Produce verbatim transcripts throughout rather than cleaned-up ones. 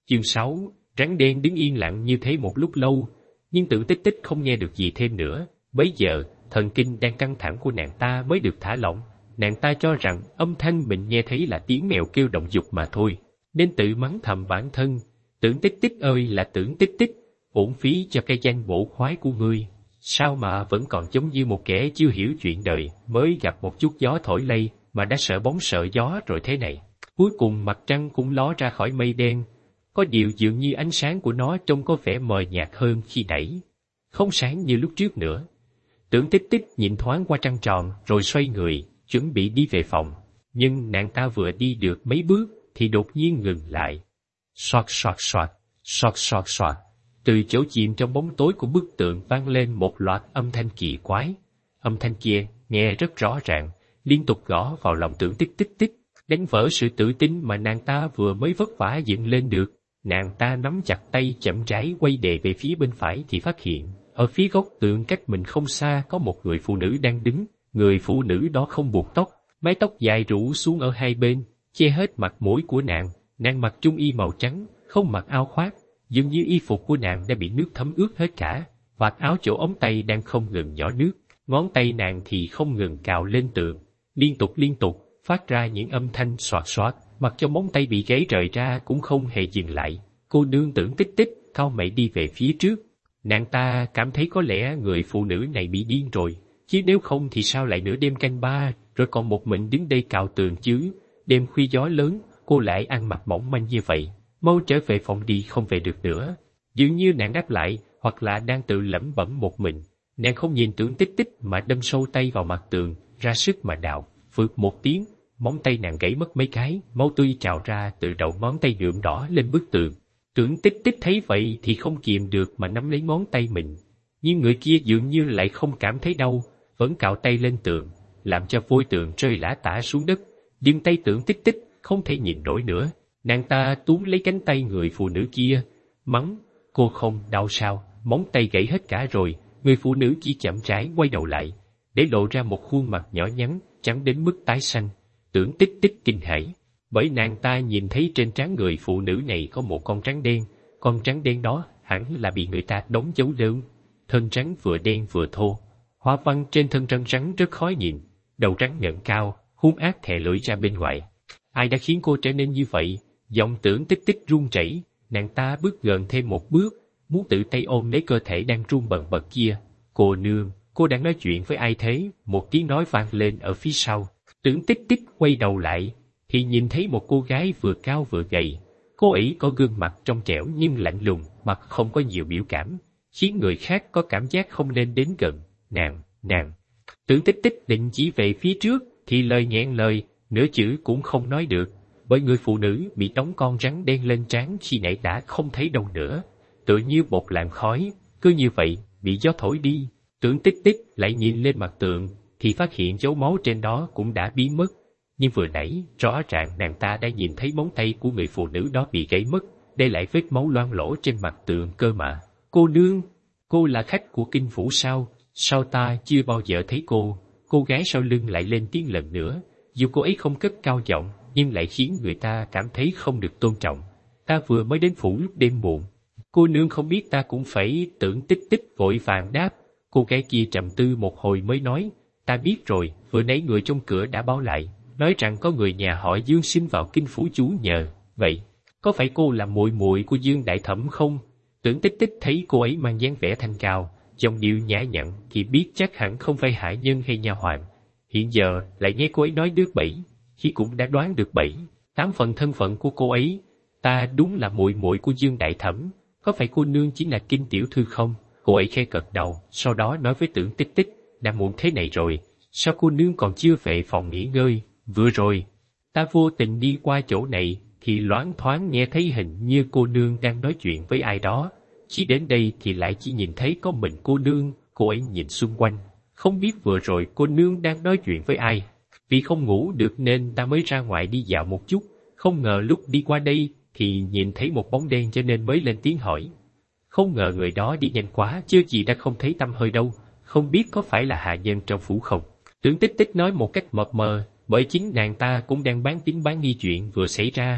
Chương sáu, rắn đen đứng yên lặng như thế một lúc lâu, nhưng Tưởng Tích Tích không nghe được gì thêm nữa. Bấy giờ, thần kinh đang căng thẳng của nàng ta mới được thả lỏng. Nàng ta cho rằng âm thanh mình nghe thấy là tiếng mèo kêu động dục mà thôi, nên tự mắng thầm bản thân. Tưởng Tích Tích ơi là Tưởng Tích Tích, uổng phí cho cái danh bổ khoái của ngươi. Sao mà vẫn còn giống như một kẻ chưa hiểu chuyện đời, mới gặp một chút gió thổi lây mà đã sợ bóng sợ gió rồi thế này. Cuối cùng mặt trăng cũng ló ra khỏi mây đen. Có điều dường như ánh sáng của nó trông có vẻ mờ nhạt hơn khi nãy, không sáng như lúc trước nữa. Tưởng Tích Tích nhìn thoáng qua trăng tròn rồi xoay người, chuẩn bị đi về phòng. Nhưng nàng ta vừa đi được mấy bước thì đột nhiên ngừng lại. Soạt soạt soạt, soạt soạt soạt. Từ chỗ chìm trong bóng tối của bức tượng vang lên một loạt âm thanh kỳ quái. Âm thanh kia nghe rất rõ ràng, liên tục gõ vào lòng Tưởng Tích Tích Tích, đánh vỡ sự tự tin mà nàng ta vừa mới vất vả dựng lên được. Nàng ta nắm chặt tay chậm rãi quay đề về phía bên phải thì phát hiện, ở phía góc tượng cách mình không xa có một người phụ nữ đang đứng. Người phụ nữ đó không buộc tóc, mái tóc dài rủ xuống ở hai bên, che hết mặt mũi của nàng. Nàng mặc trung y màu trắng, không mặc áo khoác, dường như y phục của nàng đã bị nước thấm ướt hết cả. Vạt áo chỗ ống tay đang không ngừng nhỏ nước, ngón tay nàng thì không ngừng cào lên tượng, liên tục liên tục phát ra những âm thanh xoạt xoạt, mặc cho móng tay bị gãy rời ra cũng không hề dừng lại. Cô nương Tưởng Tích Tích cau mày đi về phía trước. Nàng ta cảm thấy có lẽ người phụ nữ này bị điên rồi, chứ nếu không thì sao lại nửa đêm canh ba rồi còn một mình đứng đây cào tường chứ. Đêm khuya gió lớn, cô lại ăn mặc mỏng manh như vậy, mau trở về phòng đi không về được nữa. Dường như nàng đáp lại, hoặc là đang tự lẩm bẩm một mình. Nàng không nhìn Tưởng Tích Tích mà đâm sâu tay vào mặt tường, ra sức mà đào. Phượt một tiếng, móng tay nàng gãy mất mấy cái, máu tươi trào ra từ đầu ngón tay nhuộm đỏ lên bức tường. Tưởng Tích Tích thấy vậy thì không kìm được mà nắm lấy ngón tay mình, nhưng người kia dường như lại không cảm thấy đau, vẫn cạo tay lên tường, làm cho vôi tường rơi lả tả xuống đất. Nhưng tay Tưởng Tích Tích không thể nhìn nổi nữa. Nàng ta túm lấy cánh tay người phụ nữ kia, mắng: cô không đau sao? Móng tay gãy hết cả rồi. Người phụ nữ chỉ chậm rãi quay đầu lại, để lộ ra một khuôn mặt nhỏ nhắn, trắng đến mức tái xanh. Tưởng Tích Tích kinh hãi, bởi nàng ta nhìn thấy trên trán người phụ nữ này có một con rắn đen. Con rắn đen đó hẳn là bị người ta đóng dấu lớn. Thân rắn vừa đen vừa thô, hoa văn trên thân rắn rắn rất khó nhìn. Đầu rắn ngẩng cao, hung ác thè lưỡi ra bên ngoài. Ai đã khiến cô trở nên như vậy? Giọng Tưởng Tích Tích run rẩy. Nàng ta bước gần thêm một bước, muốn tự tay ôm lấy cơ thể đang run bần bật kia. Cô nương, cô đang nói chuyện với ai thế? Một tiếng nói vang lên ở phía sau. Tưởng Tích Tích quay đầu lại thì nhìn thấy một cô gái vừa cao vừa gầy. Cô ấy có gương mặt trong trẻo nhưng lạnh lùng, mặt không có nhiều biểu cảm, khiến người khác có cảm giác không nên đến gần. Nàng, nàng. Tưởng Tích Tích định chỉ về phía trước thì lời nghẹn lời, nửa chữ cũng không nói được, bởi người phụ nữ bị đóng con rắn đen lên trán khi nãy đã không thấy đâu nữa, tựa như một làn khói, cứ như vậy bị gió thổi đi. Tưởng Tích Tích lại nhìn lên mặt tượng thì phát hiện dấu máu trên đó cũng đã biến mất. Nhưng vừa nãy rõ ràng nàng ta đã nhìn thấy móng tay của người phụ nữ đó bị gãy mất, để lại vết máu loang lỗ trên mặt tượng cơ mà. Cô nương, cô là khách của Kinh Phủ sao? Sao ta chưa bao giờ thấy cô? Cô gái sau lưng lại lên tiếng lần nữa, dù cô ấy không cất cao giọng nhưng lại khiến người ta cảm thấy không được tôn trọng. Ta vừa mới đến phủ lúc đêm muộn. Cô nương không biết ta cũng phải. Tưởng Tích Tích vội vàng đáp. Cô gái kia trầm tư một hồi mới nói, ta biết rồi, vừa nãy người trong cửa đã báo lại, nói rằng có người nhà họ Dương xin vào Kinh Phủ chú nhờ. Vậy, có phải cô là muội muội của Dương đại thẩm không? Tưởng Tích Tích thấy cô ấy mang dáng vẻ thanh cao, giọng điệu nhã nhặn thì biết chắc hẳn không phải hạ nhân hay nha hoàn. Hiện giờ lại nghe cô ấy nói đứt bẫy, khi cũng đã đoán được bảy, tám phần thân phận của cô ấy. Ta đúng là muội muội của Dương đại thẩm, có phải cô nương chính là Kinh tiểu thư không? Cô ấy khẽ gật đầu, sau đó nói với Tưởng Tích Tích, đã muộn thế này rồi, sao cô nương còn chưa về phòng nghỉ ngơi? Vừa rồi, ta vô tình đi qua chỗ này, thì loáng thoáng nghe thấy hình như cô nương đang nói chuyện với ai đó. Chỉ đến đây thì lại chỉ nhìn thấy có mình cô nương. Cô ấy nhìn xung quanh, không biết vừa rồi cô nương đang nói chuyện với ai. Vì không ngủ được nên ta mới ra ngoài đi dạo một chút, không ngờ lúc đi qua đây thì nhìn thấy một bóng đen cho nên mới lên tiếng hỏi. Không ngờ người đó đi nhanh quá, chưa gì đã không thấy tăm hơi đâu, không biết có phải là hạ nhân trong phủ không? Tưởng Tích Tích nói một cách mập mờ, bởi chính nàng ta cũng đang bán tín bán nghi chuyện vừa xảy ra,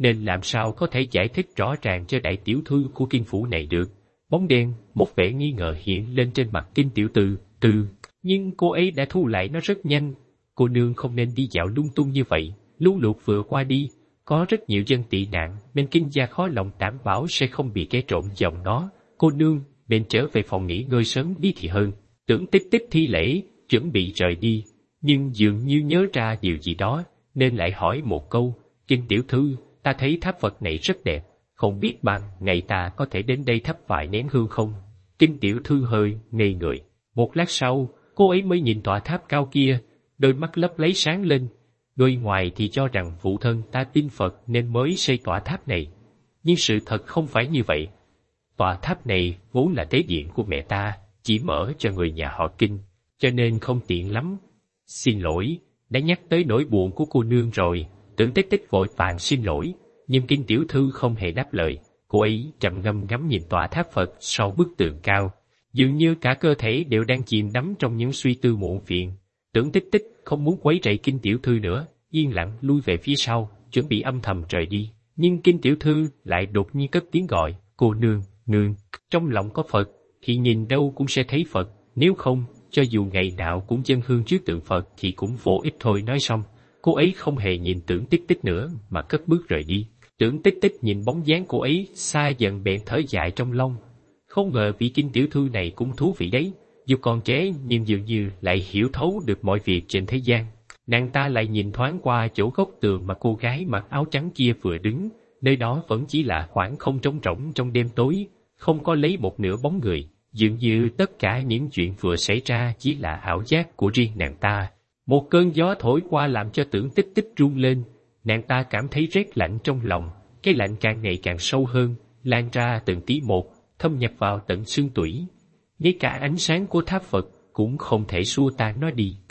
nên làm sao có thể giải thích rõ ràng cho đại tiểu thư của Kinh phủ này được. Bóng đen, một vẻ nghi ngờ hiện lên trên mặt Kinh tiểu thư, từ, nhưng cô ấy đã thu lại nó rất nhanh. Cô nương không nên đi dạo lung tung như vậy, lũ lụt vừa qua đi, có rất nhiều dân tị nạn, bên Kinh gia khó lòng đảm bảo sẽ không bị kẻ trộm dòng nó. Cô nương, nên trở về phòng nghỉ ngơi sớm đi thì hơn. Tưởng Tích Tích thi lễ, chuẩn bị rời đi, nhưng dường như nhớ ra điều gì đó, nên lại hỏi một câu, Kinh tiểu thư, ta thấy tháp Phật này rất đẹp, không biết bằng ngày ta có thể đến đây thắp vài nén hương không? Kinh tiểu thư hơi ngây người. Một lát sau, cô ấy mới nhìn tòa tháp cao kia, đôi mắt lấp lấy sáng lên. Đôi ngoài thì cho rằng phụ thân ta tin Phật nên mới xây tòa tháp này. Nhưng sự thật không phải như vậy. Tòa tháp này vốn là tế điện của mẹ ta, chỉ mở cho người nhà họ Kinh, cho nên không tiện lắm. Xin lỗi, đã nhắc tới nỗi buồn của cô nương rồi. Tưởng Tích Tích vội vàng xin lỗi, nhưng Kinh tiểu thư không hề đáp lời. Cô ấy trầm ngâm ngắm nhìn tòa tháp Phật sau bức tường cao, dường như cả cơ thể đều đang chìm đắm trong những suy tư muộn phiền. Tưởng Tích Tích không muốn quấy rầy Kinh tiểu thư nữa, yên lặng lui về phía sau, chuẩn bị âm thầm rời đi. Nhưng Kinh tiểu thư lại đột nhiên cất tiếng gọi, cô nương, nương, trong lòng có Phật, thì nhìn đâu cũng sẽ thấy Phật, nếu không, cho dù ngày nào cũng dâng hương trước tượng Phật thì cũng vô ích thôi. Nói xong, cô ấy không hề nhìn Tưởng Tích Tích nữa mà cất bước rời đi. Tưởng Tích Tích nhìn bóng dáng cô ấy xa dần bèn thở dài trong lòng. Không ngờ vị Kinh tiểu thư này cũng thú vị đấy, dù còn trẻ nhưng dường như lại hiểu thấu được mọi việc trên thế gian. Nàng ta lại nhìn thoáng qua chỗ góc tường mà cô gái mặc áo trắng kia vừa đứng, nơi đó vẫn chỉ là khoảng không trống rỗng trong đêm tối, không có lấy một nửa bóng người, dường như tất cả những chuyện vừa xảy ra chỉ là ảo giác của riêng nàng ta. Một cơn gió thổi qua làm cho Tưởng Tích Tích run lên, nàng ta cảm thấy rét lạnh trong lòng, cái lạnh càng ngày càng sâu hơn, lan ra từng tí một, thâm nhập vào tận xương tủy. Ngay cả ánh sáng của tháp Phật cũng không thể xua tan nó đi.